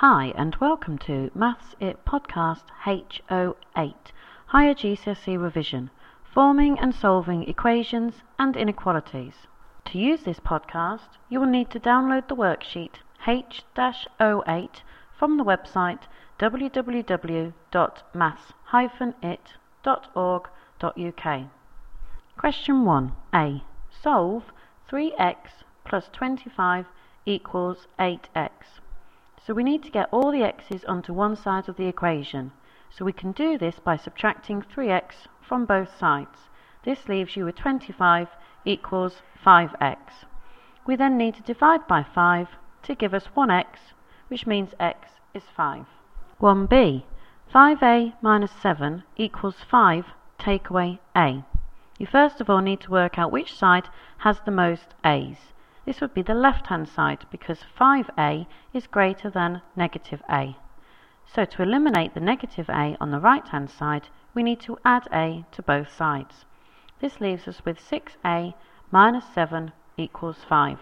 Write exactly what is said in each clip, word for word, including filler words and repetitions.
Hi and welcome to Maths It Podcast H O eight, Higher G C S E Revision, Forming and Solving Equations and Inequalities. To use this podcast, you will need to download the worksheet H O eight from the website w w w dot maths dash it dot org dot u k. Question one A. Solve three x plus twenty-five equals eight x. So we need to get all the x's onto one side of the equation. So we can do this by subtracting three x from both sides. This leaves you with twenty-five equals five x. We then need to divide by five to give us one x, which means x is five. one B. five a minus seven equals five take away a. You first of all need to work out which side has the most a's. This would be the left-hand side because five a is greater than negative a. So to eliminate the negative a on the right-hand side, we need to add a to both sides. This leaves us with six a minus seven equals five.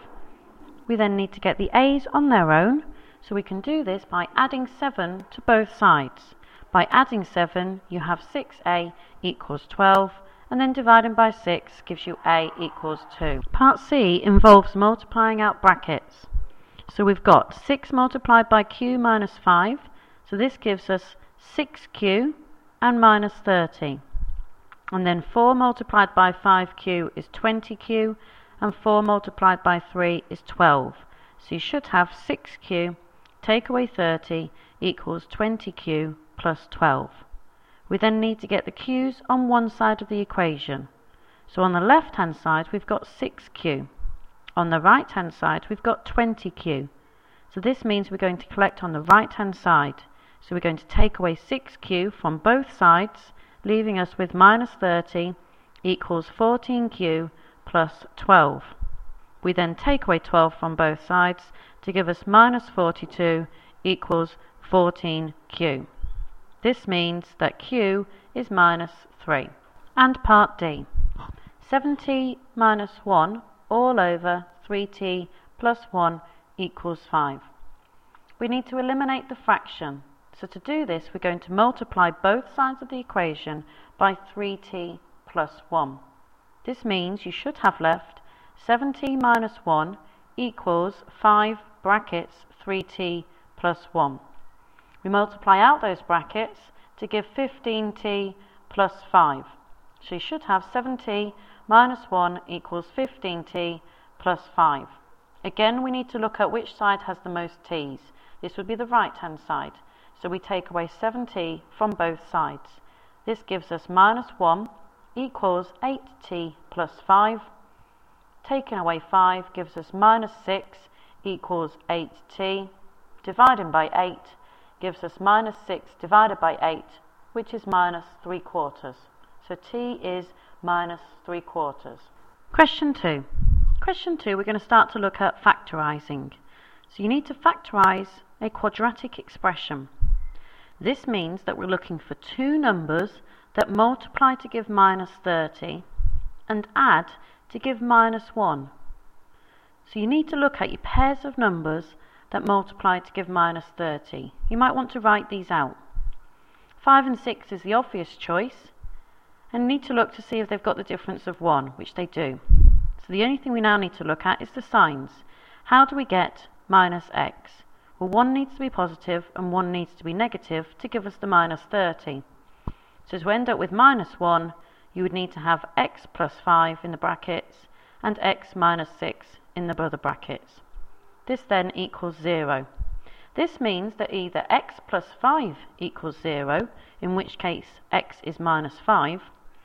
We then need to get the a's on their own, so we can do this by adding seven to both sides. By adding seven, you have six a equals twelve, and then dividing by six gives you a equals two. Part C involves multiplying out brackets. So we've got six multiplied by q minus five, so this gives us six q and minus thirty. And then four multiplied by five q is twenty q, and four multiplied by three is twelve. So you should have six q take away thirty equals twenty q plus twelve. We then need to get the q's on one side of the equation. So on the left hand side we've got six q. On the right hand side we've got twenty q. So this means we're going to collect on the right hand side. So we're going to take away six q from both sides, leaving us with minus thirty equals fourteen q plus twelve. We then take away twelve from both sides to give us minus forty-two equals fourteen q. This means that q is minus three. And part D. seven t minus one all over three t plus one equals five. We need to eliminate the fraction. So to do this, we're going to multiply both sides of the equation by three t plus one. This means you should have left seven t minus one equals five brackets three t plus one. We multiply out those brackets to give fifteen t plus five. So you should have seven t minus one equals fifteen t plus five. Again, we need to look at which side has the most t's. This would be the right hand side. So we take away seven t from both sides. This gives us minus one equals eight t plus five. Taking away five gives us minus six equals eight t. Dividing by eight gives us minus six divided by eight, which is minus three quarters. So t is minus three quarters. Question two. Question two, we're going to start to look at factorising. So you need to factorise a quadratic expression. This means that we're looking for two numbers that multiply to give minus thirty and add to give minus one. So you need to look at your pairs of numbers that multiply to give minus thirty. You might want to write these out. five and six is the obvious choice, and you need to look to see if they've got the difference of one, which they do. So the only thing we now need to look at is the signs. How do we get minus x? Well, one needs to be positive and one needs to be negative to give us the minus thirty. So to end up with minus one, you would need to have x plus five in the brackets and x minus six in the other brackets. This then equals zero. This means that either x plus five equals zero, in which case x is minus five,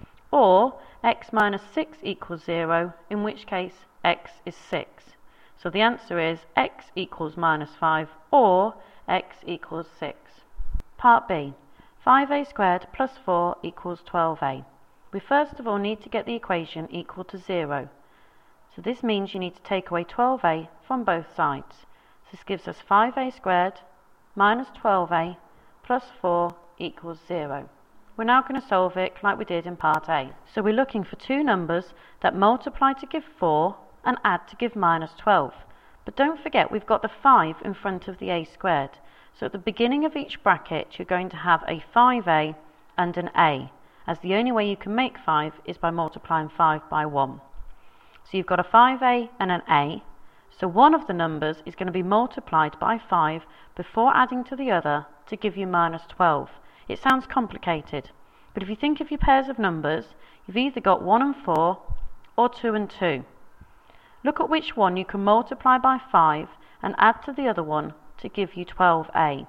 or x minus six equals zero, in which case x is six. So the answer is x equals minus five or x equals six. Part B. five a squared plus four equals twelve a. We first of all need to get the equation equal to zero. So this means you need to take away twelve a from both sides. So this gives us five a squared minus twelve a plus four equals zero. We're now going to solve it like we did in part A. So we're looking for two numbers that multiply to give four and add to give minus twelve. But don't forget we've got the five in front of the a squared. So at the beginning of each bracket you're going to have a five a and an a, as the only way you can make five is by multiplying five by one. So you've got a five a and an a, so one of the numbers is going to be multiplied by five before adding to the other to give you minus twelve. It sounds complicated, but if you think of your pairs of numbers, you've either got one and four or two and two. Look at which one you can multiply by five and add to the other one to give you twelve a.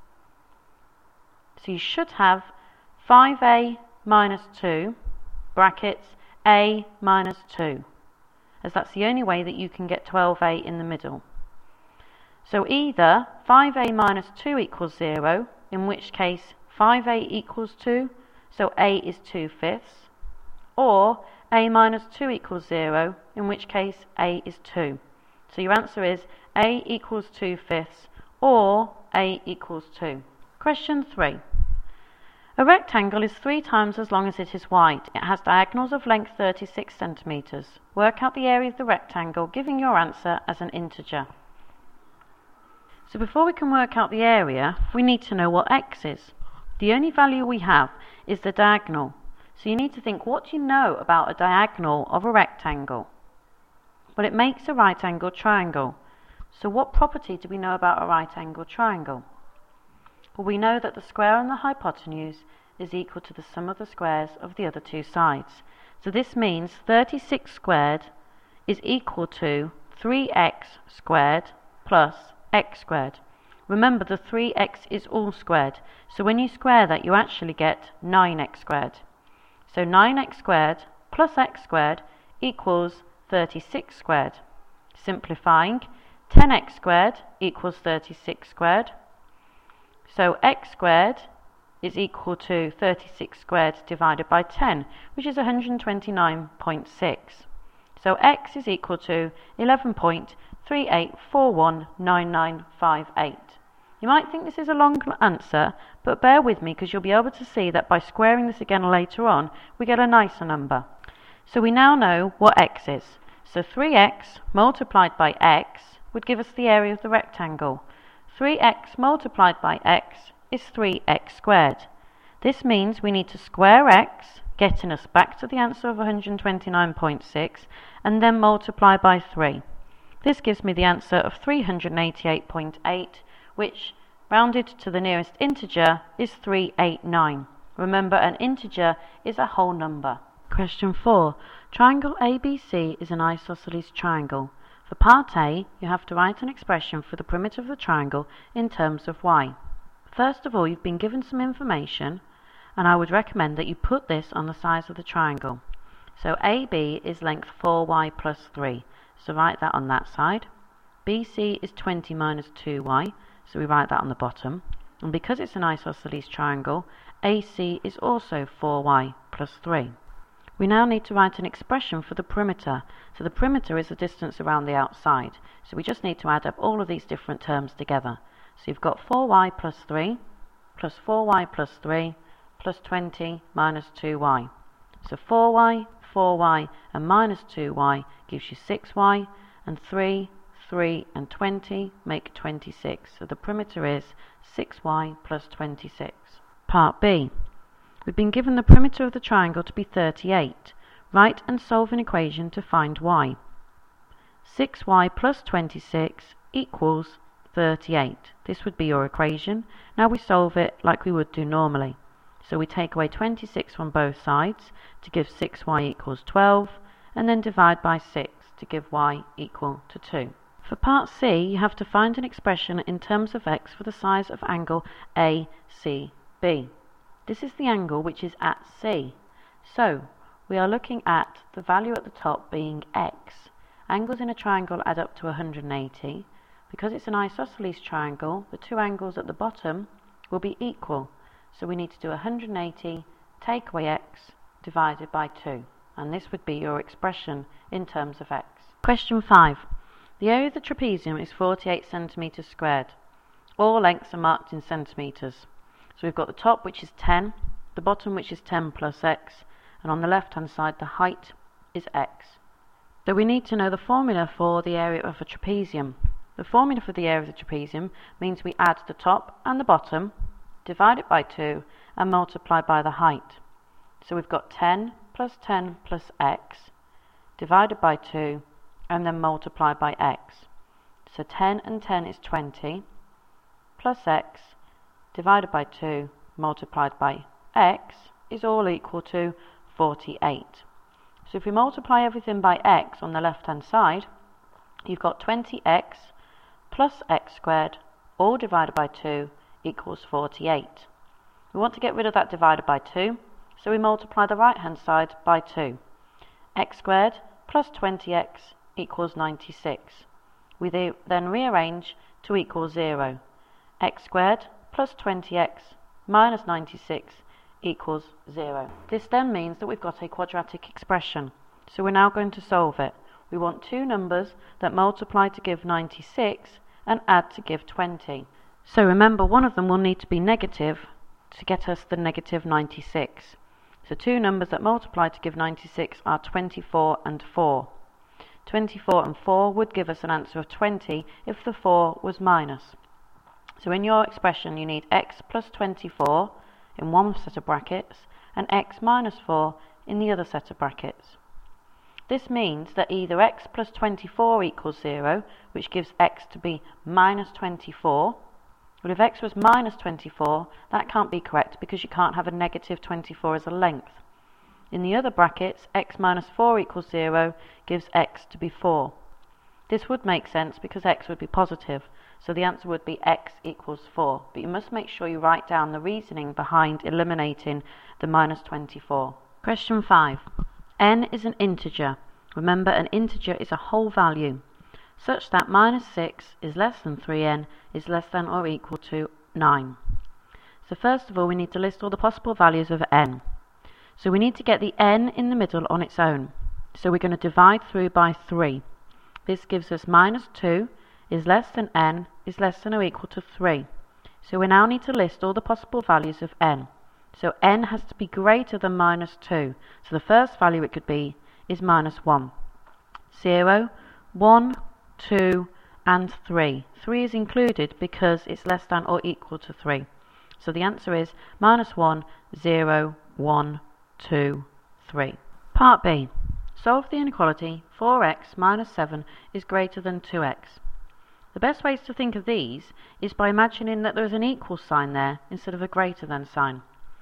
So you should have five a minus two, brackets, a minus two, as that's the only way that you can get twelve a in the middle. So either five a minus two equals zero, in which case five a equals two, so a is two fifths, or a minus two equals zero, in which case a is two. So your answer is a equals two fifths or a equals two. Question three. A rectangle is three times as long as it is wide. It has diagonals of length thirty-six centimetres. Work out the area of the rectangle, giving your answer as an integer. So before we can work out the area, we need to know what x is. The only value we have is the diagonal. So you need to think, what do you know about a diagonal of a rectangle? Well, it makes a right angled triangle. So what property do we know about a right angled triangle? Well, we know that the square on the hypotenuse is equal to the sum of the squares of the other two sides. So this means thirty-six squared is equal to three x squared plus x squared. Remember, the three x is all squared, so when you square that you actually get nine x squared. So nine x squared plus x squared equals thirty-six squared. Simplifying, ten x squared equals thirty-six squared. So x squared is equal to thirty-six squared divided by ten, which is one hundred twenty-nine point six. So x is equal to eleven point three eight four one nine nine five eight. You might think this is a long answer, but bear with me because you'll be able to see that by squaring this again later on, we get a nicer number. So we now know what x is. So three x multiplied by x would give us the area of the rectangle. three x multiplied by x is three x squared. This means we need to square x, getting us back to the answer of one hundred twenty-nine point six, and then multiply by three. This gives me the answer of three hundred eighty-eight point eight, which, rounded to the nearest integer, is three hundred eighty-nine. Remember, an integer is a whole number. Question four. Triangle A B C is an isosceles triangle. For part A, you have to write an expression for the perimeter of the triangle in terms of y. First of all, you've been given some information, and I would recommend that you put this on the sides of the triangle. So A B is length four y plus three, so write that on that side. B C is twenty minus two y, so we write that on the bottom. And because it's an isosceles triangle, A C is also four y plus three. We now need to write an expression for the perimeter. So the perimeter is the distance around the outside. So we just need to add up all of these different terms together. So you've got four y plus three, plus four y plus three, plus twenty minus two y. So four y, four y, and minus two y gives you six y, and three, three, and twenty make twenty-six. So the perimeter is six y plus twenty-six. Part B. We've been given the perimeter of the triangle to be thirty-eight. Write and solve an equation to find y. six y plus twenty-six equals thirty-eight. This would be your equation. Now we solve it like we would do normally. So we take away twenty-six from both sides to give six y equals twelve, and then divide by six to give y equal to two. For part C, you have to find an expression in terms of x for the size of angle A C B. This is the angle which is at C. So we are looking at the value at the top being x. Angles in a triangle add up to one hundred eighty. Because it's an isosceles triangle, the two angles at the bottom will be equal. So we need to do one hundred eighty, take away x, divided by two. And this would be your expression in terms of x. Question five. The area of the trapezium is forty-eight centimetres squared. All lengths are marked in centimetres. So we've got the top, which is ten, the bottom, which is ten plus x, and on the left hand side the height is x. So we need to know the formula for the area of a trapezium. The formula for the area of the trapezium means we add the top and the bottom, divide it by two, and multiply by the height. So we've got ten plus ten plus x divided by two, and then multiply by x. So ten and ten is twenty, plus x divided by two multiplied by x is all equal to forty-eight. So if we multiply everything by x on the left hand side, you've got twenty x plus x squared all divided by two equals forty-eight. We want to get rid of that divided by two, so we multiply the right hand side by two. X squared plus twenty x equals ninety-six. We then rearrange to equal zero. X squared plus twenty x minus ninety-six equals zero. This then means that we've got a quadratic expression. So we're now going to solve it. We want two numbers that multiply to give ninety-six and add to give twenty. So remember, one of them will need to be negative to get us the negative ninety-six. So two numbers that multiply to give ninety-six are twenty-four and four. twenty-four and four would give us an answer of twenty if the four was minus. So in your expression you need x plus twenty-four in one set of brackets and x minus four in the other set of brackets. This means that either x plus twenty-four equals zero, which gives x to be minus twenty-four, but if x was minus twenty-four, that can't be correct because you can't have a negative twenty-four as a length. In the other brackets, x minus four equals zero gives x to be four. This would make sense because x would be positive, so the answer would be x equals four. But you must make sure you write down the reasoning behind eliminating the minus twenty-four. Question five. N is an integer. Remember, an integer is a whole value, such that minus six is less than three n is less than or equal to nine. So first of all, we need to list all the possible values of n. So we need to get the n in the middle on its own. So we're going to divide through by three. This gives us minus two is less than n is less than or equal to three. So we now need to list all the possible values of n. So n has to be greater than minus two. So the first value it could be is minus one. zero, one, two, and three. three is included because it's less than or equal to three. So the answer is minus one, zero, one, two, three. Part B. Solve the inequality four x minus seven is greater than two x. The best ways to think of these is by imagining that there is an equal sign there instead of a greater than sign.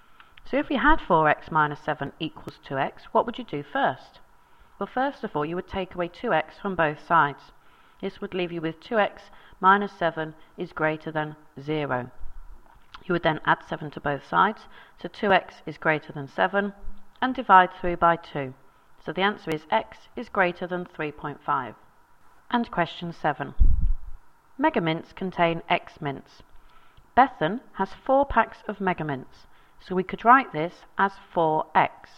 So if we had four x minus seven equals two x, what would you do first? Well, first of all, you would take away two x from both sides. This would leave you with two x minus seven is greater than zero. You would then add seven to both sides, so two x is greater than seven, and divide through by two. So the answer is x is greater than three point five. And question seven. Megamints contain X mints. Bethan has four packs of Megamints, so we could write this as four x.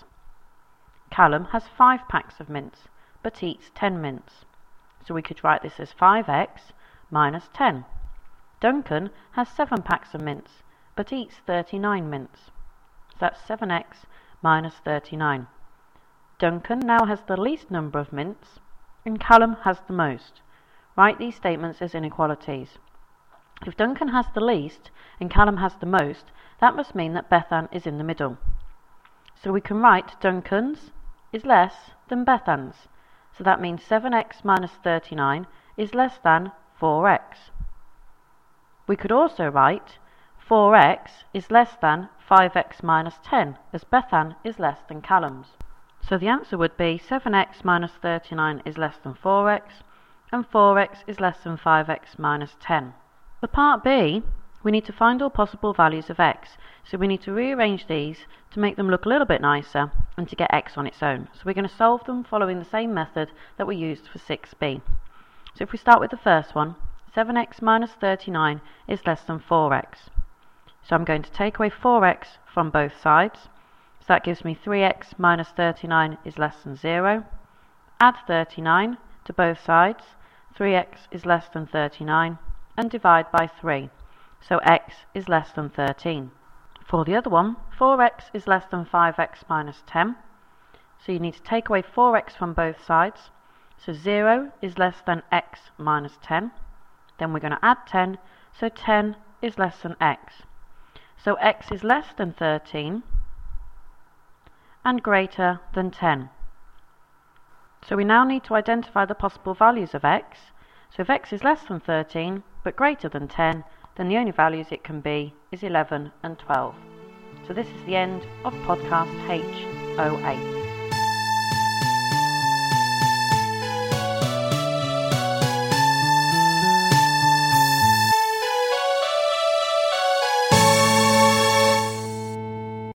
Callum has five packs of mints, but eats ten mints, so we could write this as five x minus ten. Duncan has seven packs of mints, but eats thirty-nine mints, so that's seven x minus thirty-nine. Duncan now has the least number of mints, and Callum has the most. Write these statements as inequalities. If Duncan has the least and Callum has the most, that must mean that Bethan is in the middle. So we can write Duncan's is less than Bethan's. So that means seven x minus thirty-nine is less than four x. We could also write four x is less than five x minus ten, as Bethan is less than Callum's. So the answer would be seven x minus thirty-nine is less than four x, and four x is less than five x minus ten. For part B, we need to find all possible values of x, so we need to rearrange these to make them look a little bit nicer and to get x on its own. So we're going to solve them following the same method that we used for six B. So if we start with the first one, seven x minus thirty-nine is less than four x. So I'm going to take away four x from both sides, so that gives me three x minus thirty-nine is less than zero. Add thirty-nine to both sides, three x is less than thirty-nine, and divide by three. So x is less than thirteen. For the other one, four x is less than five x minus ten. So you need to take away four x from both sides. So zero is less than x minus ten. Then we're going to add ten, so ten is less than x. So x is less than thirteen and greater than ten. So we now need to identify the possible values of x. So if x is less than thirteen but greater than ten, then the only values it can be is eleven and twelve. So this is the end of podcast H zero eight.